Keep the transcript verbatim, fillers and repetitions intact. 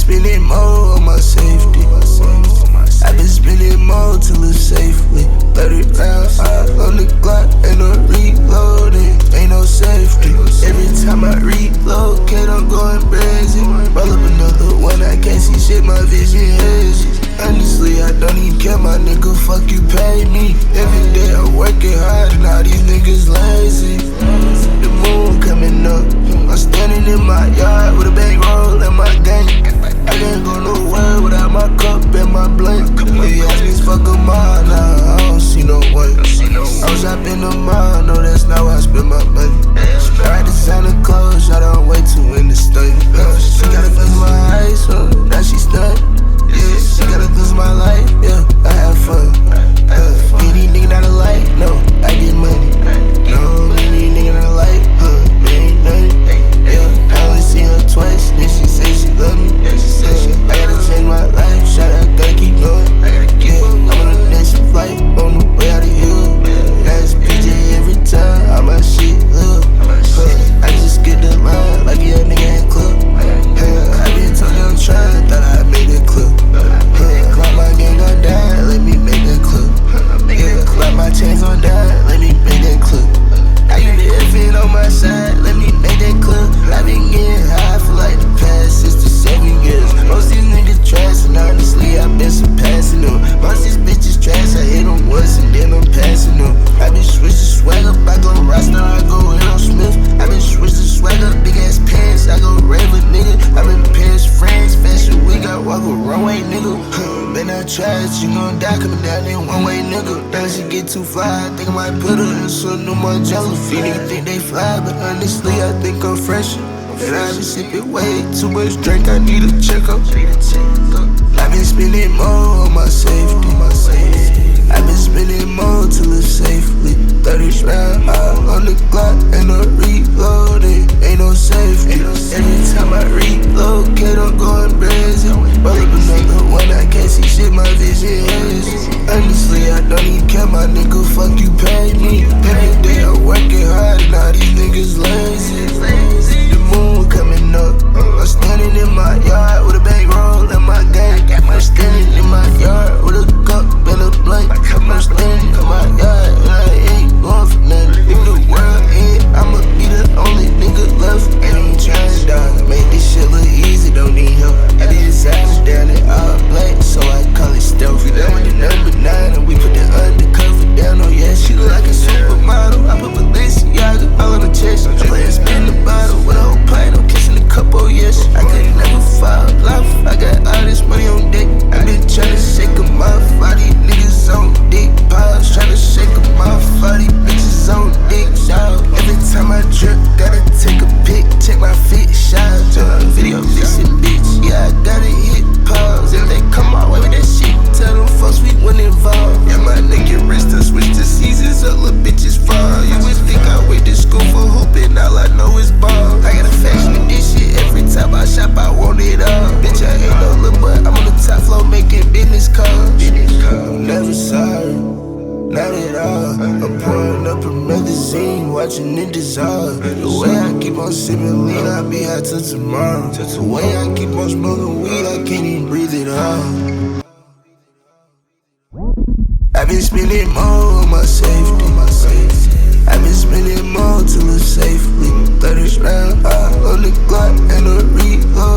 spending more on my safety. I've been spending more to live safely. thirty rounds high on the Glock and I'm reloading. Ain't no safety. Every time I relocate, I'm going crazy. Roll up another one, I can't see shit, my vision hazy. Honestly, I don't even care, my nigga, fuck you pay me. Every day I'm working hard and all these niggas lazy. The moon coming up, I'm standing in my yard with a bankroll and my gang. I can't go nowhere without my cup and my blank. They ask me fuck a mile, nah, I don't see no way. I was up in the mall, no, that's not where I spend my money. I design the clothes, I don't wait to win the study. She gotta close my eyes, huh? Now she stuck. Yeah, she gotta close my light, yeah, I have fun. Uh, any nigga not a light, no, I get money. No, any nigga not a light, huh, there ain't nothing. Yeah, I only see her twice, then she say she love me. Yeah, I gotta change my life, shout out, gotta keep going. Yeah, I'm on a next flight, on the way out of here. That's P J every time, all my shit up. Uh, I just get the line, like a young nigga in club. Yeah, I been told I'm trying, thought I made it clip. Yeah, clock my gang on down, let me make that clip. Yeah, clock my chains on down, let me make that clip. I get the F in on my side, let me make that clip. I been getting high for like the past six to seven years. Most these niggas trash, and honestly, I been surpassing them. Most these bitches trash, I hit them once and then I'm passing them. I been switching swag up, I go Rockstar, I go Will Smith. I been switching swag up, big ass pants, I go Raven, nigga. I been Paris, France, fashion week, I walk a runway, nigga. Huh, man, I tried, you gon' die coming down in one way, nigga. Now she get too fly, I think I might put her in some new more jelly. Few niggas think they fly, but honestly, I think I'm fresher. And I been sipping way too much drink, I need a checkup. I've been spending more on my safety. I've been spending more to live safely. thirty round high on the Glock and I'm reloading. Ain't no safety. Every time I relocate, I'm going crazy. Roll up another one, I can't see shit, my vision hazy. Honestly, I don't even care, my nigga, fuck you pay me. Every day I'm working hard and all these niggas lazy. The moon coming up, I'm standing in my yard with a bankroll and my gang. I'm standing in my yard with a cup and a blank. I'm standing in my yard and I ain't going for nothing. If the world end, I'ma be the only nigga left. And I ain't trying to make this shit look easy, don't need help. I be designing down in all black, so I call it stealth. We done with the number nine and we put the undercover down. Oh yeah, she look like a supermodel. I put Balenciaga all on the chest. I play and spin the bottle with a whole pint. I'm kissing the cup, oh yes. I could never fall off. I got all this money on deck. I been tryna shake 'em off. All these niggas on dick piles, tryna shake 'em off. All these bitches on dick, dog. Every time I drip, gotta take a pic, check my fit, shot. Uh, video vixen, bitch, yeah, I gotta hit pause. If they come my way with that shit, tell them folks we wasn't involved. Yeah, my nigga wrist to switch the seasons up, little bitches fall. You would think I went to school for hooping, all I know is ball. I got a fashion in this shit, every time I shop, I want it all. Bitch, I ain't no little but I'm on the top floor making business calls. I'm never sorry, not at all. I'm pouring up a magazine, watching it dissolve. The way I keep on sipping lean, I'll be hot till tomorrow. The way I keep on smoking weed, I can't even breathe it all. I've been spending more on my safety. I've been spending more to live safely. thirty round high on the Glock and I'm reloading.